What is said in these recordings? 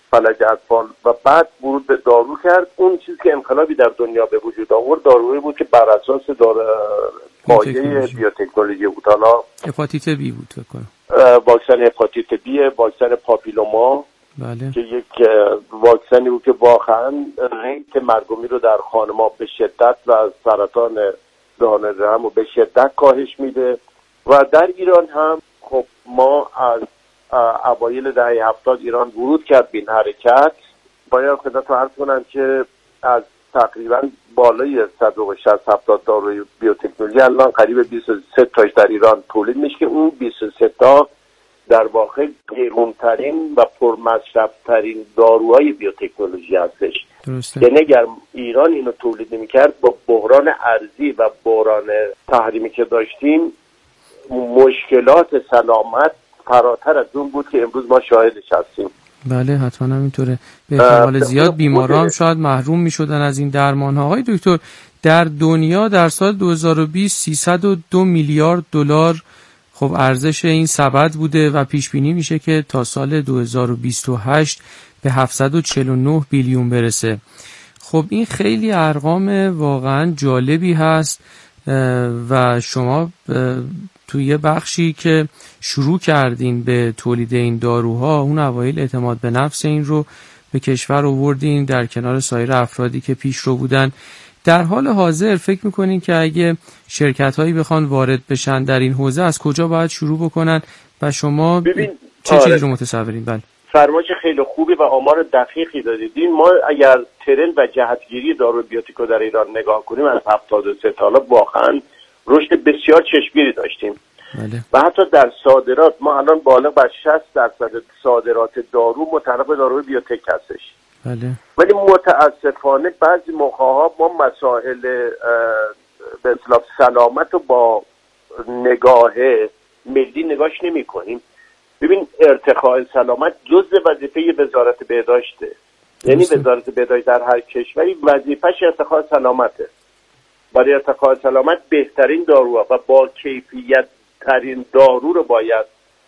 فلج اطفال و بعد ورود به دارو کرد. اون چیزی که انقلابی در دنیا به وجود آورد دارویی بود که بر اساس پایه بیوتکنولوژی بود. حالا هپاتیت بی بود فکر کنم، واکسن هپاتیت بی، واکسن پاپیلوما، بله، که یک واکسنی بود که واقعا ریت مرگ و میر رو در خانم‌ها به شدت و از سرطان دهان رحم رو به شدت کاهش میده. و در ایران هم خب ما از اوایل دهه 70 ایران ورود کرد به این حرکت. باید خدمتتون عرض کنم که از تقریبا بالای 160-170 داروی بیوتکنولوژی الان قریب 23 تاش در ایران تولید میشه که اون 23 تا در واقع گرونترین و پرمصرف‌ترین داروهای بیوتکنولوژی هستش. یعنی اگر ایران اینو تولید نمی‌کرد با بحران ارزی و بحران تحریمی که داشتیم مشکلات سلامت فراتر از اون بود که امروز ما شاهدش هستیم. بله حتما همینطوره. به احتمال زیاد بیماران شاید محروم می‌شدن از این درمان‌ها. آقای دکتر، در دنیا در سال 2020 302 میلیارد دلار خب ارزش این سبد بوده و پیش بینی میشه که تا سال 2028 به 749 بیلیون برسه. خب این خیلی ارقام واقعا جالبی هست و شما توی بخشی که شروع کردین به تولید این داروها اون اوایل اعتماد به نفس این رو به کشور آوردین در کنار سایر افرادی که پیش رو بودن. در حال حاضر فکر میکنین که اگه شرکت‌هایی بخوان وارد بشن در این حوزه از کجا باید شروع بکنن و شما چه چیزی رو متصورین؟ بله، فرمایش خیلی خوبی و آمار دقیقی دادید. ما اگر ترند و جهتگیری دارو بیوتیکو در ایران نگاه کنیم از 73 تا حالا واقعا رشد بسیار چشمگیری داشتیم. بله. و حتی در صادرات ما الان بالغ بر 60% صادرات دارو متعلق به داروی بیوتک هستش. بله. ولی متاسفانه بعضی موقع‌ها ما مسائل به اصطلاح سلامت رو با نگاه ملی نگاش نمی‌کنیم. ببین ارتقاء سلامت جزء وظیفه وزارت بهداشته. یعنی وزارت بهداشت در هر کشوری وظیفه‌ش ارتقاء سلامته. برای ارتقاء سلامت بهترین داروها و با کیفیت ترین دارو رو باید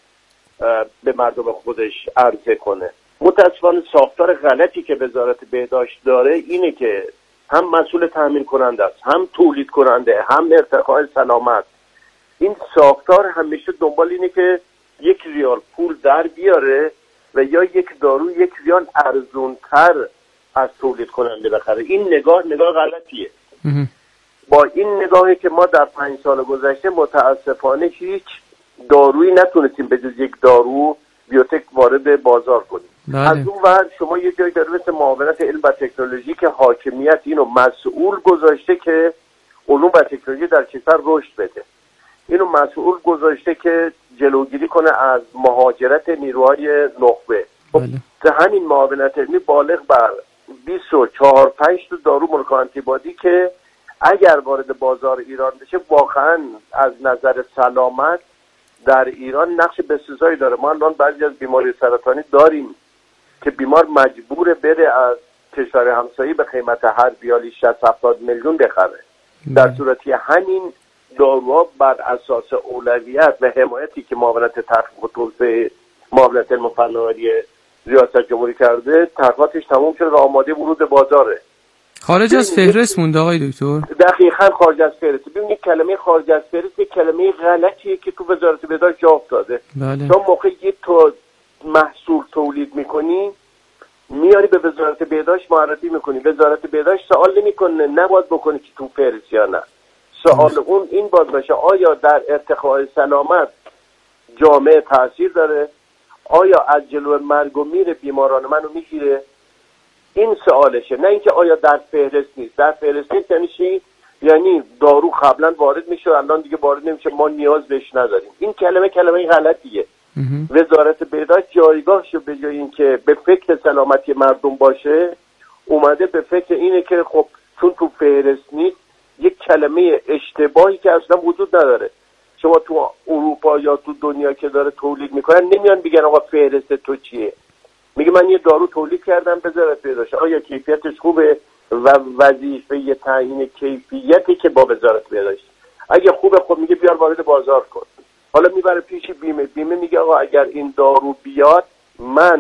به مردم خودش عرضه کنه. متأسفانه ساختار غلطی که وزارت بهداشت داره اینه که هم مسئول تامین کننده است، هم تولید کننده، هم ارتقاء سلامت. این ساختار همیشه دنبال اینه که 1 ریال پول در بیاره و یا یک دارو 1 ریال ارزونتر از تولید کننده بخره. این نگاه غلطیه. با این نگاهی که ما در 5 سال گذشته متاسفانه هیچ دارویی نتونستیم به جز یک دارو بیوتک وارد بازار کنیم. بله. از اون ور شما یه جایی داره مثل معاونت علم و تکنولوژی که حاکمیت اینو مسئول گذاشته که علوم و تکنولوژی در کشور رشد بده. اینو مسئول گذاشته که جلوگیری کنه از مهاجرت نیروهای نخبه. بله. همین معاونت علمی بالغ بر 24-5 تا دارو مولکول آنتیبادی که اگر وارد بازار ایران بشه واقعا از نظر سلامت در ایران نقش بسزایی داره. ما الان بعضی از بیماری سرطانی داریم که بیمار مجبور بره از کشور همسایه به قیمت هر بیالی 60-70 میلیون بخره. در صورتی همین داروها بر اساس اولویت و حمایتی که معاونت تحقیق و توسعه معاونت علم و فناوری ریاست جمهوری کرده تحقیقاتش تموم شده و آماده ورود بازاره. خارج از فهرست مونده آقای دکتر؟ دقیقاً خارج از فهرست. ببینید کلمه خارج از فهرست یک کلمه غلطیه که تو وزارت بهداشت جا افتاده. بله. تا موقعی که تو محصول تولید میکنی میاری به وزارت بهداشت معرفی میکنی، وزارت بهداشت سوال نمیکنه نباید بکنی که تو فهرست یا نه. سوال اون این باید باشه آیا در ارتقاء سلامت جامعه تاثیر داره؟ آیا از جلو مرگ و میر بیماران منو میگیره؟ این سوالشه، نه اینکه آیا در فهرست نیست. در فهرست نیست یعنی چی؟ یعنی دارو قبلا وارد میشه الان دیگه وارد نمیشه، ما نیاز بهش نداریم. این کلمه غلطیه. وزارت بهداشت جایگاهشو به جای اینکه به فکر سلامتی مردم باشه اومده به فکر اینه که خب چون تو فهرست نیست یک کلمه اشتباهی که اصلا وجود نداره. شما تو اروپا یا تو دنیا که داره تولید میکنن نمیان بگن آقا فهرست تو چیه، میگه من یه دارو تولید کردم وزارت بهداشت آیا کیفیتش خوبه و وظیفه تعیین کیفیتی که با وزارت بهداشت اگه خوبه خب میگه بیار وارد بازار کن. حالا میبره پیش بیمه میگه آقا اگر این دارو بیاد من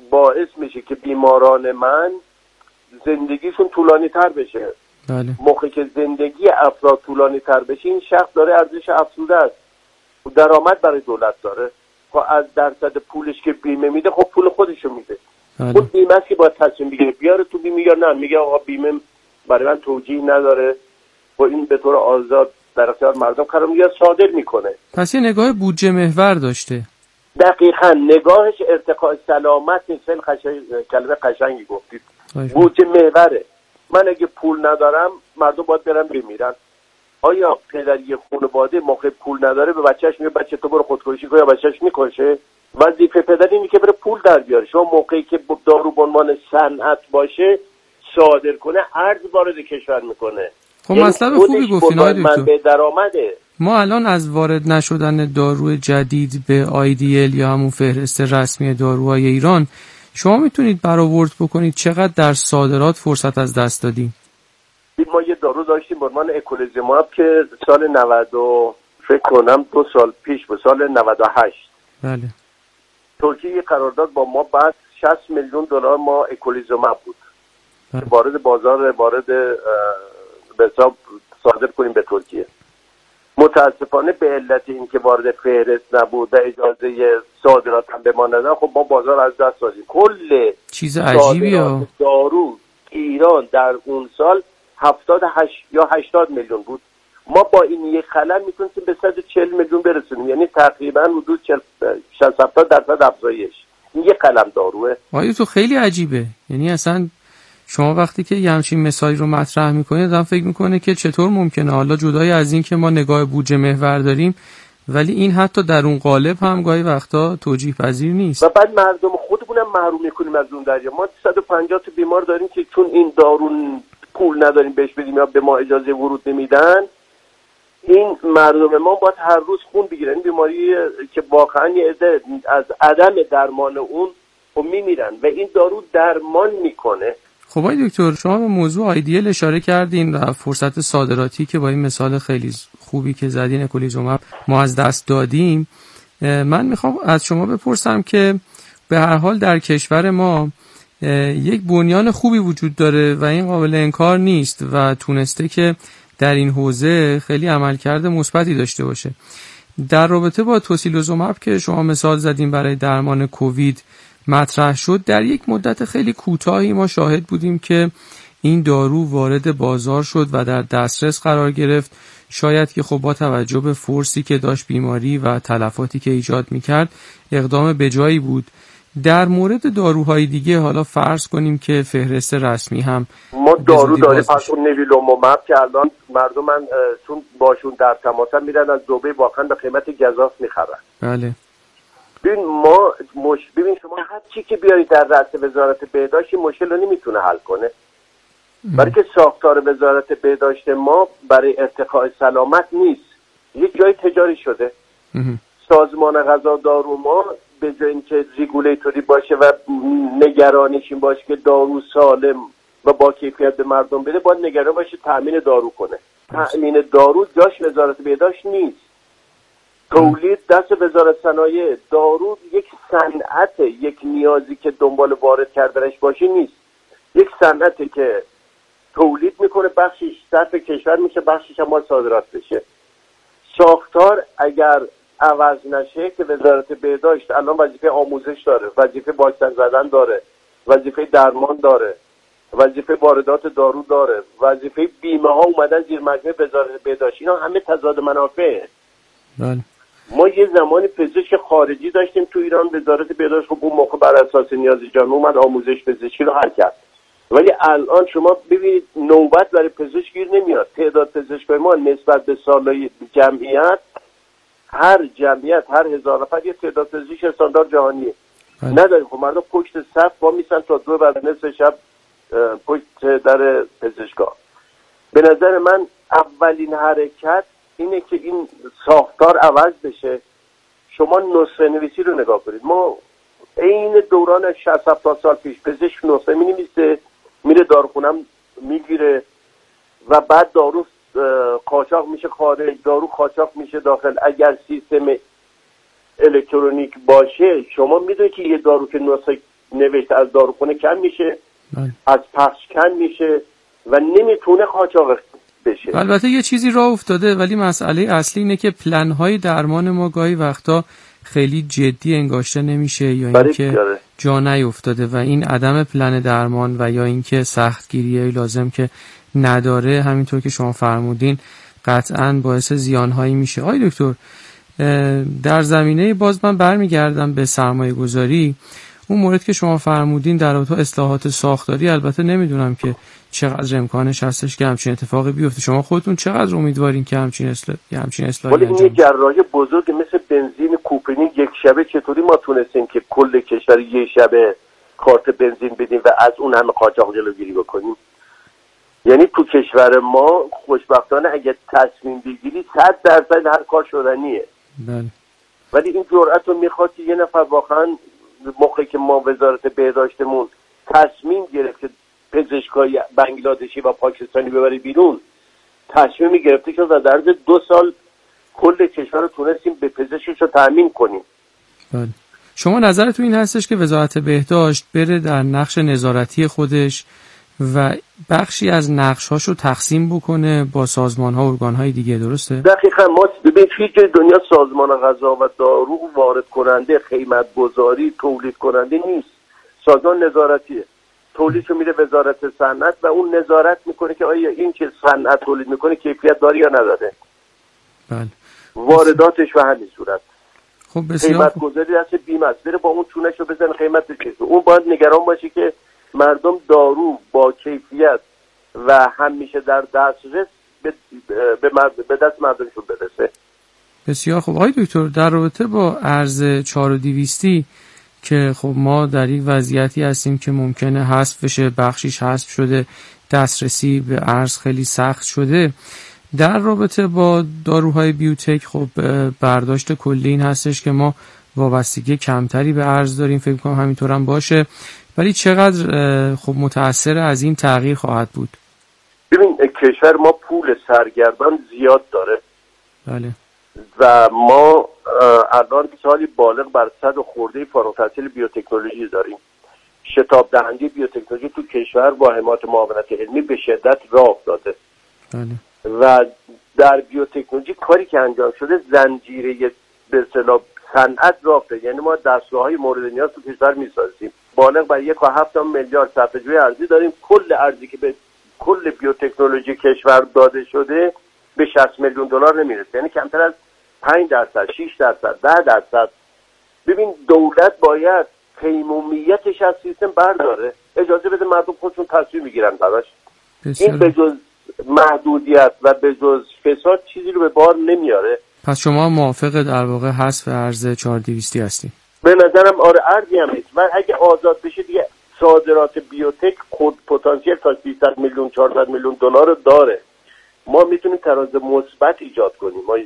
باعث میشه که بیماران من زندگیشون طولانی تر بشه. بله. موقعی که زندگی افراد طولانی تر بشه این شخص داره ارزش افزوده است، درآمد برای دولت داره. خب از درصد پولش که بیمه میده خب پول خودشو میده. اون بیمه است که باید تصمیم بگیره بیاره تو بیمه یا نه. میگه آقا بیمه برای من توجیه نداره و این به طور آزاد در اختیار مردم قرار میگیره صادر میکنه. پس یه نگاه بودجه محور داشته. دقیقاً نگاهش ارتقاء سلامت نیست. کلمه قشنگی گفتید. بودجه محوره. من اگه پول ندارم مردم باید برن بمیرن. آیا پدر یه خانواده موقع پول نداره به بچه‌اش میگه بچه تو برو خودکشی کن یا بچه‌اش میکشه؟ وظیفه پدر اینه که بره پول در بیاره. شما موقعی که دارو به عنوان صنعت باشه صادر کنه ارز وارد کشور میکنه. خب مطلب خوبی گفتین آقای دکتر. به درآمده. ما الان از وارد نشدن دارو جدید به IDL یا همون فهرست رسمی داروهای ایران شما میتونید برآورد بکنید چقدر در صادرات فرصت از دست دادیم؟ ما یه دارو داشتیم به عنوان اکولیزوماب که سال 90 فکر کنم 2 سال پیش به سال 98 بله ترکیه یه قرارداد با ما بعد 60 میلیون دلار ما اکولیزوماب بود بله. وارد بازار به حساب صادر کنیم به ترکیه. متاسفانه به علت اینکه وارد فهرست نبود و اجازه صادرات هم به ما ندادن خب ما بازار از دست دادیم. کل چیز عجیبیه. دارو ایران در اون سال 78 یا 80 میلیون بود. ما با این یک خلل میتونیم به 140 میلیون برسونیم، یعنی تقریبا حدود 60-70% افزایش. این یک قلم داروه. آیا تو خیلی عجیبه. یعنی اصلا شما وقتی که یه همچین مثالی رو مطرح میکنید آدم فکر میکنه که چطور ممکنه، حالا جدای از این که ما نگاه بودجه محور داریم ولی این حتی در اون قالب هم گاهی وقتا توجیه پذیر نیست. و بعد مردم خودمونم محروم میکنیم از اون دریا. ما 150 تا بیمار داریم که چون این دارو پول نداریم بهش بدیم یا به ما اجازه ورود نمیدن، این مردم ما باید هر روز خون بگیرن. این بیماری که واقعا از عدم درمان اون میمیرن و این دارو درمان میکنه. خب آقای دکتر شما به موضوع IDL اشاره کردین و فرصت صادراتی که با این مثال خیلی خوبی که زدین اکولیزوماب ما از دست دادیم. من میخوام از شما بپرسم که به هر حال در کشور ما یک بنیان خوبی وجود داره و این قابل انکار نیست و تونسته که در این حوزه خیلی عملکرد مثبتی داشته باشه. در رابطه با توسیلوزوماب که شما مثال زدیم برای درمان کووید مطرح شد، در یک مدت خیلی کوتاهی ما شاهد بودیم که این دارو وارد بازار شد و در دسترس قرار گرفت. شاید که خب با توجه به فرصی که داشت بیماری و تلفاتی که ایجاد میکرد اقدام بجایی بود. در مورد داروهای دیگه حالا فرض کنیم که فهرست رسمی هم ما دارو داریم، پس اون نویلوماب که الان مردم چون باشون در تماس میرن از دبی واقعا به قیمت گزاف میخرن. بله. ببین شما هر چی که بیارید در رأس وزارت بهداشت این مشکل رو نمیتونه حل کنه. برای که ساختار وزارت بهداشت ما برای ارتقاء سلامت نیست، یک جای تجاری شده. سازمان غذا دارو ما به جای اینکه ریگولیتوری باشه و نگرانیش این باشه که دارو سالم و با کیفیت به مردم بده، باید نگران باشه تأمین دارو کنه. تأمین دارو جاش وزارت بهداشت نیست. تولید دست وزارت صنایع. دارو یک صنعت، یک نیازی که دنبال وارد کردنش باشه نیست. یک صنعتی که تولید میکنه، بخشش صرف کشور میشه، بخشش هم صادرات بشه. ساختار اگر عوض نشه که وزارت بهداشت الان وظیفه آموزش داره، وظیفه واکسن زدن داره، وظیفه درمان داره، وظیفه واردات دارو داره، وظیفه بیمه ها اومدن زیر مجموعه وزارت بهداشت. اینا همه تضاد منافعه. بله. ما یه زمانی پزشک خارجی داشتیم تو ایران، وزارت بهداشت خب اون موقع بر اساس نیاز جامعه اومد آموزش پزشکی رو حل کرد. ولی الان شما ببینید نوبت برای پزشک گیر نمیاد. تعداد پزشکای ما نسبت به سالهای جمعیت، هر جمعیت هر 1000 نفر یه تعداد پزشک استاندارد جهانیه. نداریم. خب مردم پشت صف با میسن تا 2 بعد نصف شب پشت در پزشکا. به نظر من اولین حرکت اینه که این ساختار عوض بشه. شما نسخه نویسی رو نگاه کنید. ما این دوران 60-70 سال پیش پزشک نسخه می‌نویسه، میره داروخونم میگیره و بعد دارو قاچاق میشه خارج، دارو قاچاق میشه داخل. اگر سیستم الکترونیک باشه شما میدونید که یه دارو که نسخه نوشته از داروخونه کم میشه، از پخش کم میشه و نمیتونه قاچاق بشه. البته یه چیزی راه افتاده، ولی مسئله اصلی اینه که پلن‌های درمان ما گاهی وقتا خیلی جدی انگاشته نمیشه یا اینکه جا نیفتاده و این عدم پلن درمان و یا اینکه سختگیری لازم که نداره، همینطور که شما فرمودین، قطعاً باعث زیانهایی میشه. آقای دکتر، در زمینه باز من برمیگردم به سرمایه گذاری. اون مورد که شما فرمودین در رابطه اصلاحات ساختاری، البته نمیدونم که چقدر امکانش هستش که همچین اتفاقی بیفته. شما خودتون چقدر امیدوارین که همچین اصلاحی انجام؟ این جراحی بزرگ مثل بنزین کوپنی یک شبه چطوری ما تونستیم که کل کشور یک شبه کارت بنزین بدیم و از اون همه قاچاق جلوگیری بکنیم؟ یعنی تو کشور ما خوشبختانه اگه تصمیم بگیری 100% هر کار شدنیه. بله. ولی این جرأت رو میخواد که یه نفر واقعا موقعی که ما وزارت بهداشتمون تصمیم گرفت که پزشکای بنگلادشی و پاکستانی ببری بیرون، تصمیم گرفته که در عرض 2 سال کل کشور رو تونستیم به پزشکش رو تامین کنیم. بله. شما نظرتون این هستش که وزارت بهداشت بره در نقش نظارتی خودش و بخشی از نقش‌هاش رو تقسیم بکنه با سازمان‌ها و ارگان‌های دیگه، درسته؟ دقیقاً. ما به هیچ جای دنیا سازمان غذا و دارو وارد کننده، قیمت گذاری، تولید کننده نیست. سازمان نظارتیه. تولیدشو میره وزارت صنعت و اون نظارت میکنه که آیا این که صنعت تولید میکنه کیفیت داره یا نداره. بله. وارداتش به همین صورت. خب بسیار قیمت گذاری دست بیمه است. بره با اون چونه‌شو بزنه قیمتش چیه. اون باید نگران باشه که مردم دارو با کیفیت و همیشه در دسترس به دست مردمشون برسه. بسیار خوب. آقای دکتر، در رابطه با ارز 4200 که خب ما در یک وضعیتی هستیم که ممکنه حذف بشه، بخشیش حذف شده، دسترسی به ارز خیلی سخت شده، در رابطه با داروهای بیوتک خب برداشت کلی این هستش که ما وابستگی کمتری به ارز داریم، فکر کنم همینطور هم باشه، ولی چقدر خب متأثر از این تغییر خواهد بود؟ ببین کشور ما پول سرگردان زیاد داره. بله. و ما الان سالی بالغ بر 100 خورده فارغ التحصیل بیوتکنولوژی داریم. شتاب دهنده بیوتکنولوژی تو کشور با حمایت معاونت علمی به شدت راه افتاده. بله. و در بیوتکنولوژی کاری که انجام شده زنجیره به اصطلاح صنعت راه افتاده. یعنی ما دستگاه‌های مورد نیاز تو کشور می‌سازیم. بالغ بر 1.7 میلیارد صرفه‌جوی ارزی داریم. کل ارزی که به کل بیوتکنولوژی کشور داده شده به 60 میلیون دلار نمیرسه. یعنی کمتر از 5%، 6%، 10%. ببین دولت باید قیمومیتش از سیستم برداره، اجازه بده مردم خودشون تصمیم بگیرن براش. این به جز محدودیت و به جز فساد چیزی رو به بار نمیاره. پس شما موافق در واقع حذف ارز 4200 هستید؟ به نظرم آره، ارزی هم نیست. و اگه آزاد بشه دیگه صادرات بیوتک خود پتانسیل تا 300 میلیون 400 میلیون دلار داره. ما میتونیم تراز مثبت ایجاد کنیم. ما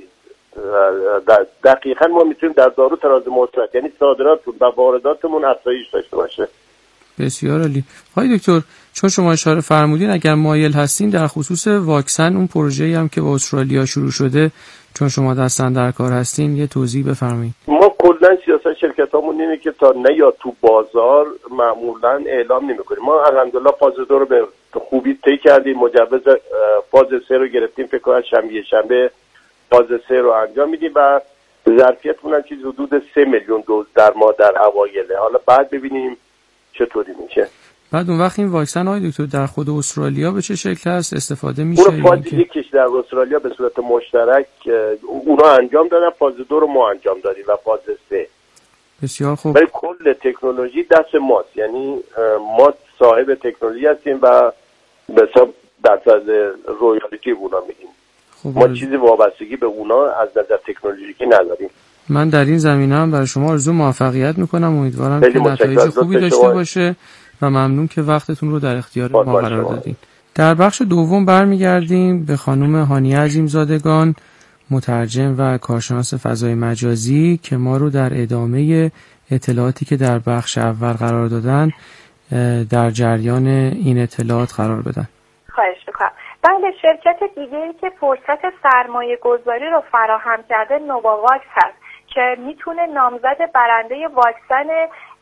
دقیقاً ما میتونیم در دارو تراز مثبت، یعنی صادراتمون و وارداتمون افزایش داشته باشه. بسیار عالی. آقای دکتر، چون شما اشاره فرمودین اگر مایل هستین در خصوص واکسن، اون پروژه‌ای هم که با استرالیا شروع شده، چون شما دستن در کار هستین، یه توضیح بفرمایید. ما کلا سیاست شرکتامون اینه که تا نیاد تو بازار معمولا اعلام نمی‌کنیم. ما الحمدلله فاز 2 رو به خوبی طی کردیم، مجوز فاز 3 رو گرفتیم، فکر کنم شنبه فاز 3 رو انجام میدیم و ظرفیتمون هم چیزی حدود 3 میلیون دوز در ما در اوایله. حالا بعد ببینیم چطوری میشه. بعد اون وقت این واکسن های دکتر در خود استرالیا به چه شکل هست استفاده میشه؟ اون فاز یکیش در استرالیا به صورت مشترک اونا انجام دادن، فاز 2 رو ما انجام دادیم و فاز 3. بسیار خوب. ولی کل تکنولوژی دست ماست، یعنی ما صاحب تکنولوژی هستیم و به حساب درصد رویالتی اونا میدیم. ما چیزی وابستگی به اونا از نظر تکنولوژیکی نداریم. من در این زمینه هم برای شما آرزو موفقیت میکنم، امیدوارم که نتایج خوبی داشته باشه و ممنون که وقتتون رو در اختیار ما قرار دادین. در بخش دوم برمیگردیم به خانم هانیه عظیمزادگان، مترجم و کارشناس فضای مجازی، که ما رو در ادامه اطلاعاتی که در بخش اول قرار دادن در جریان این اطلاعات قرار بدن. خواهش میکنم. بله، شرکت دیگه‌ای که فرصت سرمایه گذاری رو فراهم کرده نوواواکس هست که میتونه نامزد برنده واکسن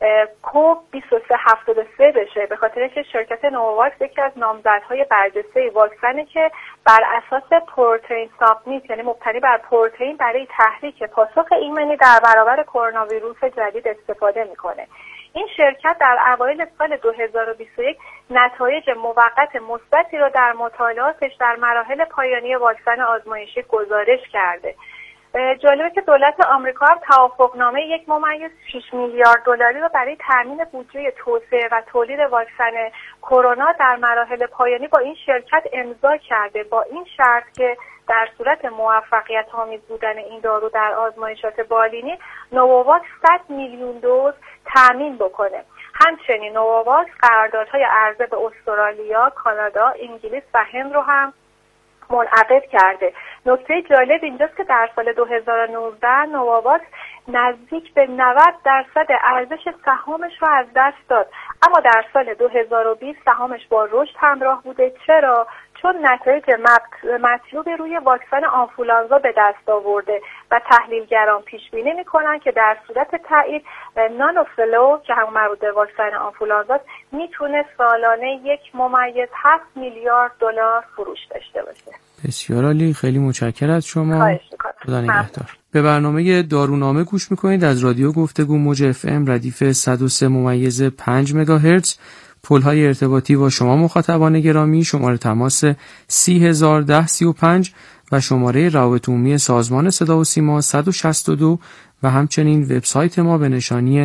کوب 2373 بشه، به خاطر که شرکت نوواکس یکی از نامزدهای برجسته واکسنی که بر اساس پروتئین سابمیت، یعنی مبتنی بر پروتئین برای تحریک پاسخ ایمنی در برابر کرونا ویروس جدید استفاده میکنه. این شرکت در اوایل سال 2021 نتایج موقت مثبتی رو در مطالعاتش در مراحل پایانی واکسن آزمایشی گزارش کرده. جالبه که دولت آمریکا هم توافقنامه 1.6 میلیارد دلاری رو برای تامین بودجه توسعه و تولید واکسن کرونا در مراحل پایانی با این شرکت امضا کرده، با این شرط که در صورت موفقیت آمیز بودن این دارو در آزمایشات بالینی نوواکس 100 میلیون دوز تامین بکنه. همچنین نوواکس قراردادهای عرضه به استرالیا، کانادا، انگلیس و هند رو هم منعقد کرده. نکته جالب اینجاست که در سال 2019 نوواکس نزدیک به 90% ارزش سهامش رو از دست داد، اما در سال 2020 سهامش با رشد همراه بوده. چرا؟ چون نتایج مطلوب روی واکسن آنفولانزا به دست آورده و تحلیلگران پیش بینی میکنن که در صورت تایید نانوفلو که همون مربوط به واکسن آنفولانزا میتونه سالانه 1.7 میلیارد دلار فروش داشته باشه. بسیار عالی، خیلی متشکرم از شما. خدا نگهدار. به برنامه دارونامه گوش میکنید از رادیو گفتگو موج FM ردیف 103.5 مگاهرتز. پل‌های ارتباطی با شما مخاطبان گرامی، شماره تماس 301035 و شماره روابط عمومی سازمان صدا و سیما 162 و همچنین وبسایت ما به نشانی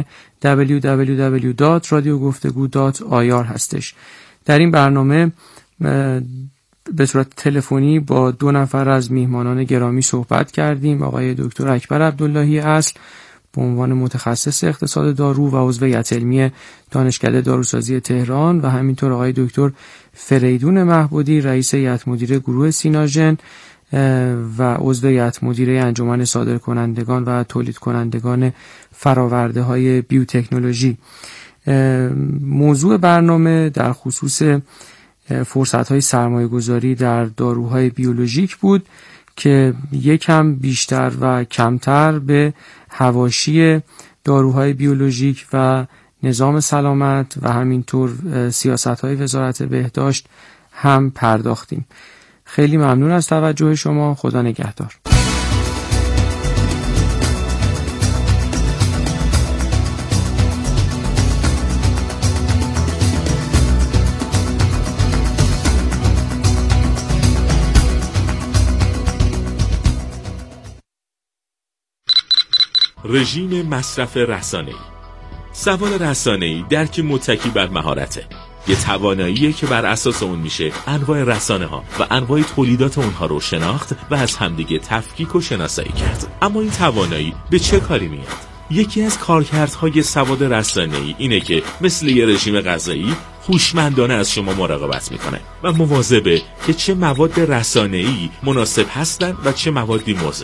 www.radiogoftegu.ir هستش. در این برنامه به صورت تلفنی با 2 نفر از میهمانان گرامی صحبت کردیم. آقای دکتر اکبر عبداللهی اصل به عنوان متخصص اقتصاد دارو و عضو هیئت علمی دانشکده داروسازی تهران و همینطور آقای دکتر فریدون محبودی رئیس هیئت مدیره گروه سیناژن و عضو هیئت مدیره انجمن صادرکنندگان و تولید کنندگان فراورده های بیوتکنولوژی. موضوع برنامه در خصوص فرصت های سرمایه گذاری در داروهای بیولوژیک بود که یکم بیشتر و کمتر به حواشی داروهای بیولوژیک و نظام سلامت و همینطور سیاست‌های وزارت بهداشت هم پرداختیم. خیلی ممنون از توجه شما. خدا نگهدار. رژیم مصرف رسانه‌ای. سوال رسانه‌ای درک متکی بر مهارته. یه تواناییه که بر اساس اون میشه انواع رسانه‌ها و انواع تولیدات اونها رو شناخت و از همدیگه تفکیک و شناسایی کرد. اما این توانایی به چه کاری میاد؟ یکی از کارکردهای سواد رسانه‌ای اینه که مثل یه رژیم غذایی هوشمندانه از شما مراقبت میکنه و مواظبه که چه مواد رسانه‌ای مناسب هستن و چه موادی مضر.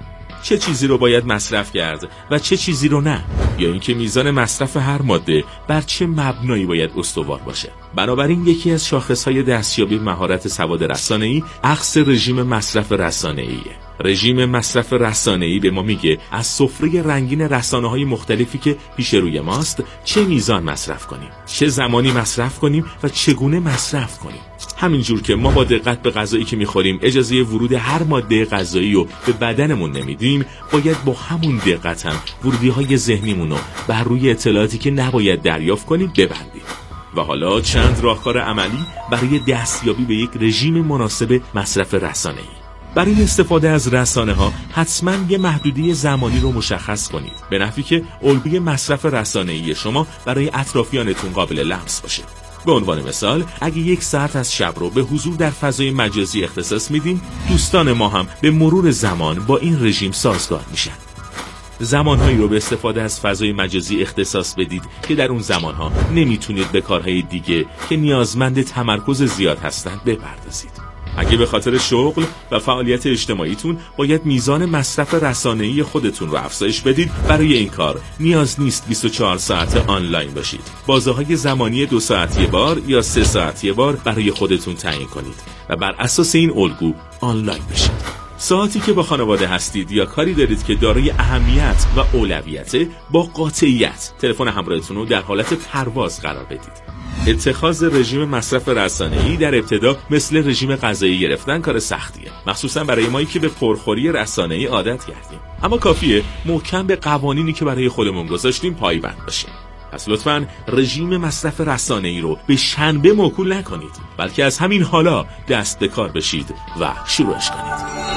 چه چیزی رو باید مصرف کرد و چه چیزی رو نه، یا اینکه میزان مصرف هر ماده بر چه مبنایی باید استوار باشه. بنابراین یکی از شاخصهای دستیابی مهارت سواد رسانه‌ای اخذ رژیم مصرف رسانه‌ایه. رژیم مصرف رسانه‌ای به ما میگه از سفره رنگین رسانه‌های مختلفی که پیش روی ماست چه میزان مصرف کنیم، چه زمانی مصرف کنیم و چگونه مصرف کنیم. همینجور که ما با دقت به غذایی که میخوریم اجازه ورود هر ماده غذایی رو به بدنمون نمیدیم، باید با همون دقت هم ورودی‌های ذهنیمون رو بر روی اطلاعاتی که نباید دریافت کنیم ببندیم. و حالا چند راهکار عملی برای دستیابی به یک رژیم مناسب مصرف رسانه‌ای. برای استفاده از رسانه‌ها حتما یه محدوده زمانی رو مشخص کنید، به نحوی که الگوی مصرف رسانه‌ای شما برای اطرافیانتون قابل لمس باشه. به عنوان مثال، اگه 1 ساعت از شب رو به حضور در فضای مجازی اختصاص میدیم، دوستان ما هم به مرور زمان با این رژیم سازگار میشن. زمانهایی رو به استفاده از فضای مجازی اختصاص بدید که در اون زمانها نمیتونید به کارهای دیگه که نیازمند تمرکز زیاد هستند بپردازید. اگه به خاطر شغل و فعالیت اجتماعیتون باید میزان مصرف رسانه‌ای خودتون رو افزایش بدید، برای این کار نیاز نیست 24 ساعت آنلاین باشید. بازه‌های زمانی 2 ساعت یه بار یا 3 ساعت یه بار برای خودتون تعیین کنید و بر اساس این الگو آنلاین بشید. ساعتی که با خانواده هستید یا کاری دارید که دارای اهمیت و اولویته، با قاطعیت تلفن همراهتون رو در حالت پرواز قرار بدید. اتخاذ رژیم مصرف رسانه‌ای در ابتدا مثل رژیم غذایی گرفتن کار سختیه، مخصوصا برای مایی که به پرخوری رسانه‌ای عادت کردیم. اما کافیه محکم به قوانینی که برای خودمون گذاشتیم پایبند باشیم. پس لطفاً رژیم مصرف رسانه‌ای رو به شنبه موکول نکنید، بلکه از همین حالا دست به کار بشید و شروعش کنید.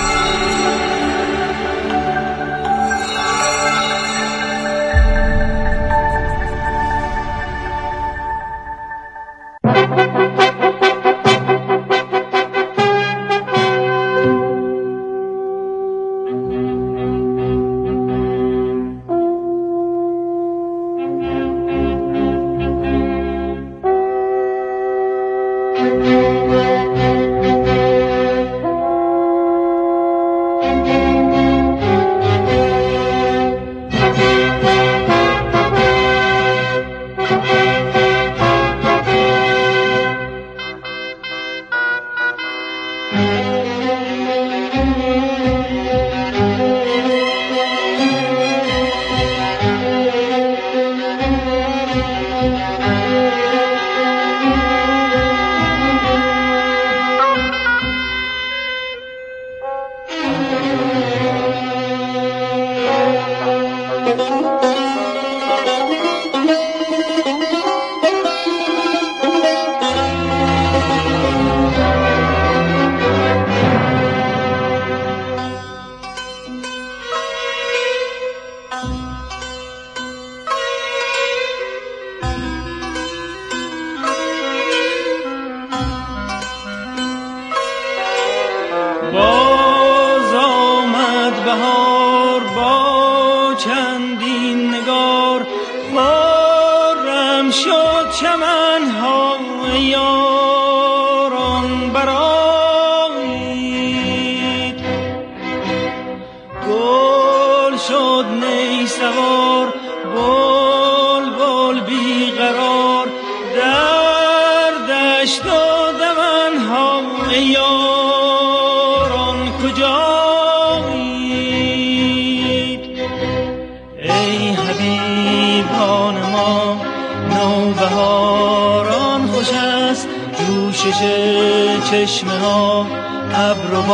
چشمه ها ابر و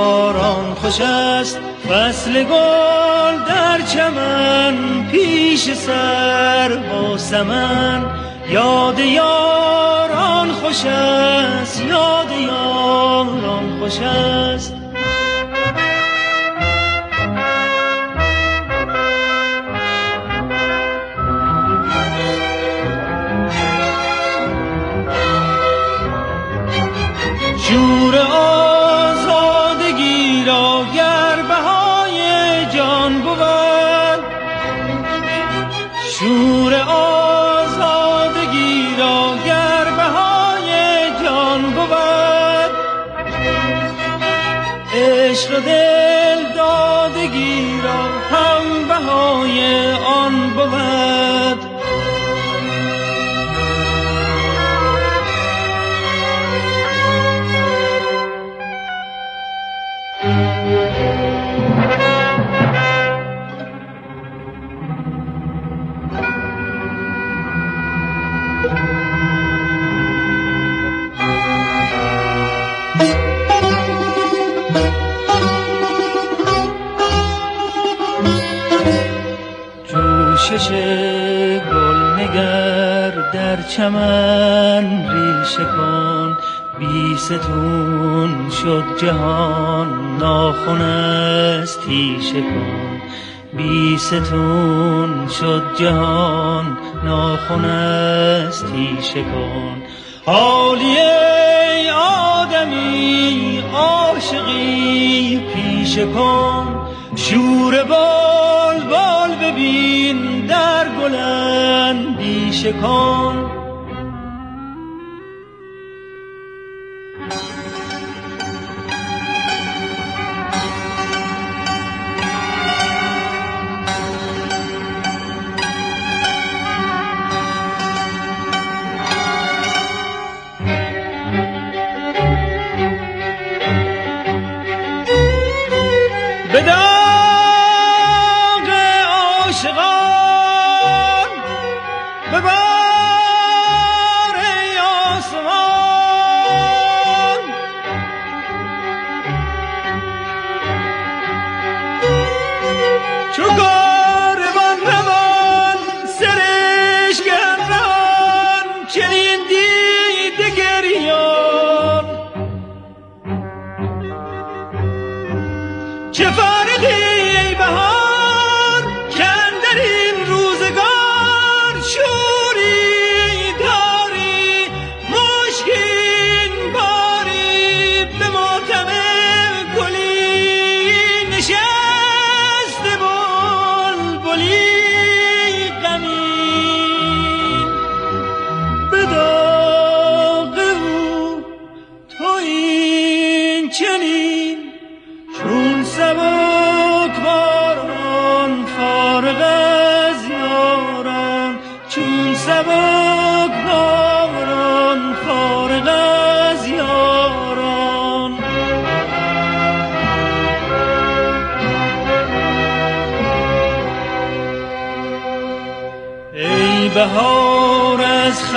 باران خوش است، فصل گل در چمن پیش سر با سمن، یاد یاران خوش است، یاد یاران خوش است. شور آزادگی را گر بهای جان بود، شور آزادگی را گر بهای جان بود، عشق دل دادگی را هم بهای آن بود. جوشش گل نگر در چمن ریشه کن، بیستون شد جهان ناخن است تیشه کن، بیستون شد جهان ناخن است تیشه کن. حالی ای آدمی عاشقی پیشه کن، شور بلبل ببین در گلن بیشه کن.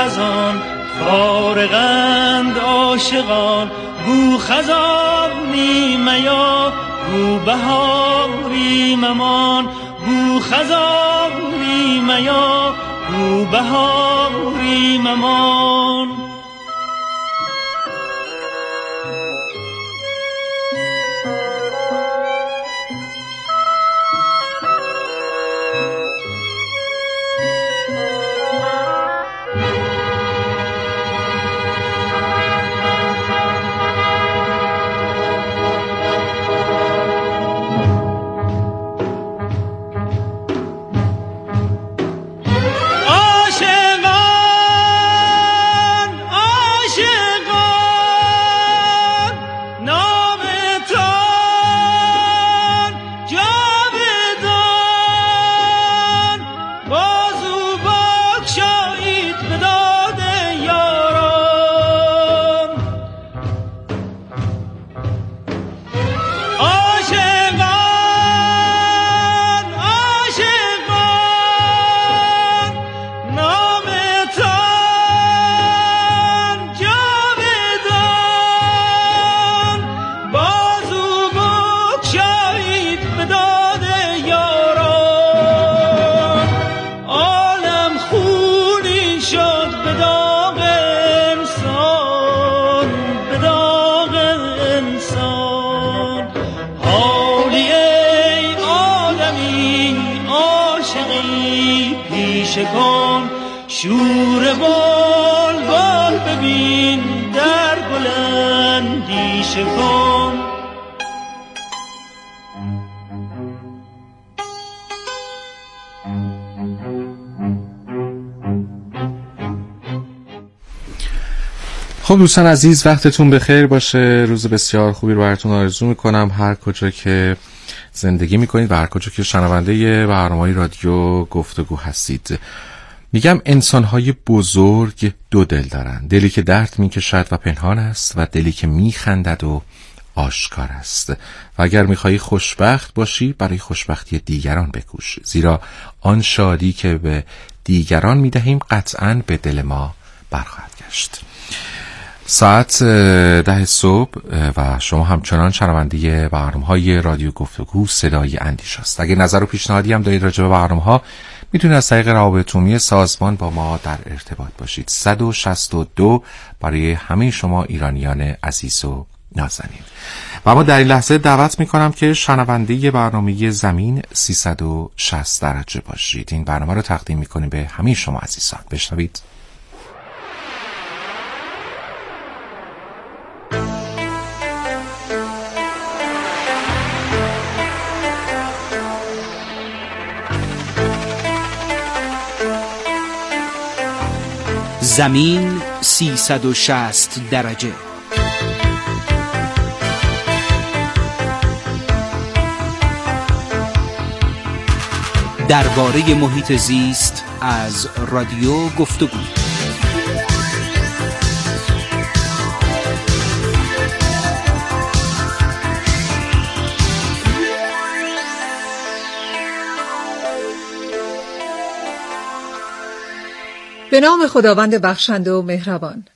خزان فارغند عاشقان گو خزانی میا گو بهاری ممان گو خزانی میا گو بهاری ممان شور بال بال ببین در بلندی شکن خب دوستان عزیز وقتتون بخیر باشه. روز بسیار خوبی رو براتون آرزو میکنم هر کجا که زندگی میکنید و هر کجا که شنونده برنامه‌های رادیو گفتگو هستید. میگم انسان‌های بزرگ دو دل دارند، دلی که درد میکشد و پنهان است و دلی که میخندد و آشکار است. و اگر میخوایی خوشبخت باشی برای خوشبختی دیگران بکوش، زیرا آن شادی که به دیگران میدهیم قطعاً به دل ما برخواهد گشت. ساعت 10 صبح و شما همچنان شنونده برنامه‌های رادیو گفتگو صدای اندیشه است. اگه نظر و پیشنهادی هم دارید راجع به برنامه‌ها میتونید از طریق روابط عمومی سازمان با ما در ارتباط باشید. 162 برای همه شما ایرانیان عزیز و نازنین. و ما در این لحظه دعوت میکنم که شنونده برنامه زمین 360 درجه باشید. این برنامه رو تقدیم میکنیم به همه شما عزیزان. بشنوید. زمین 360 درجه. درباره محیط زیست از رادیو گفتگو. به نام خداوند بخشنده و مهربان.